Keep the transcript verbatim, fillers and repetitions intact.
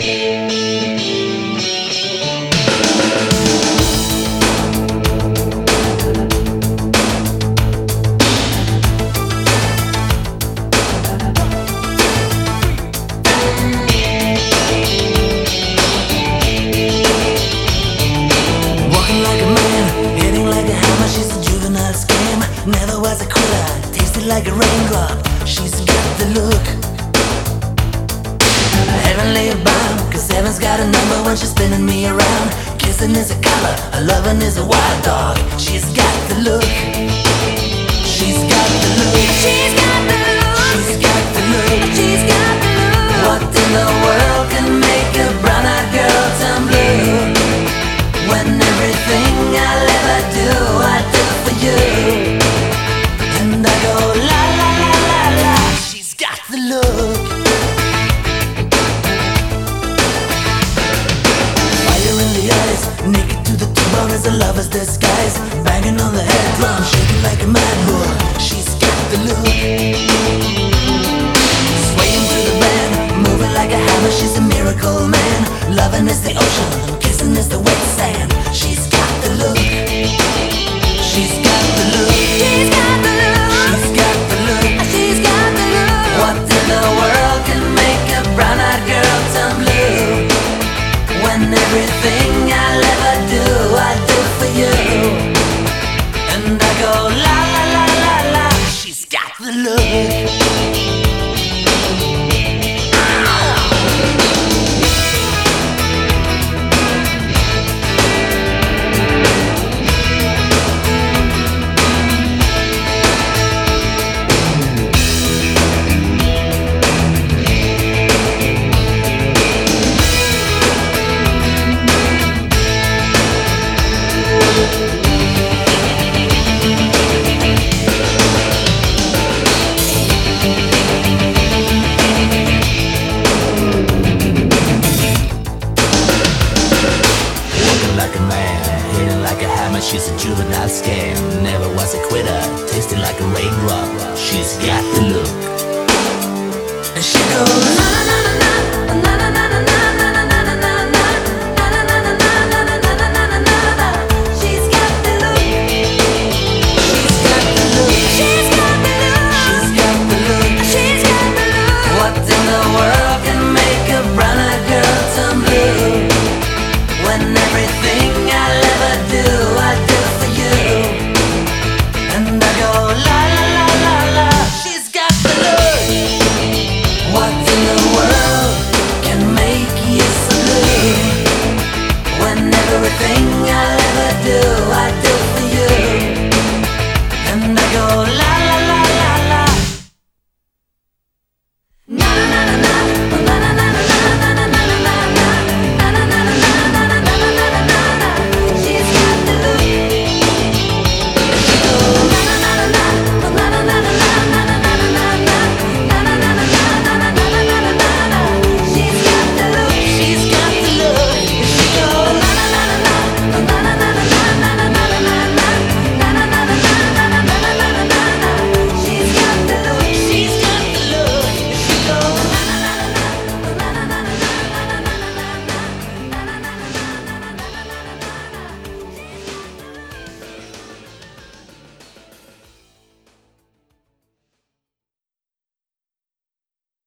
Never was a quitter, tasted like a raindrop. She's got the look heavenly bound, cause heaven's got a number when she's spinning me around. Kissing is a color, a loving is a wild dog. She's got the look. She's got the look. She's got the look. She's got the look. She's got the look. What in the world can make a brown-eyed girl turn blue? When everything I'll ever do, I do for you. And I go la la la la la. She's got the look. Fire in the eyes, naked to the T-bone as a lover's disguise. Banging on the head drum, shaking like a mad bull. She's got the look. Swaying through the band, moving like a hammer. She's a miracle man. Loving is the ocean, kissing is the wet sand. She's got the look. She's got the look. She's got the look. She's got the look. She's got the look. What in the world can make a brown-eyed girl turn blue? When everything I'll ever do, I do for you. And I go la la la la la. She's got the look. She's a juvenile scam, never was a quitter, tasted like a raindrop. She's got the look. And she goes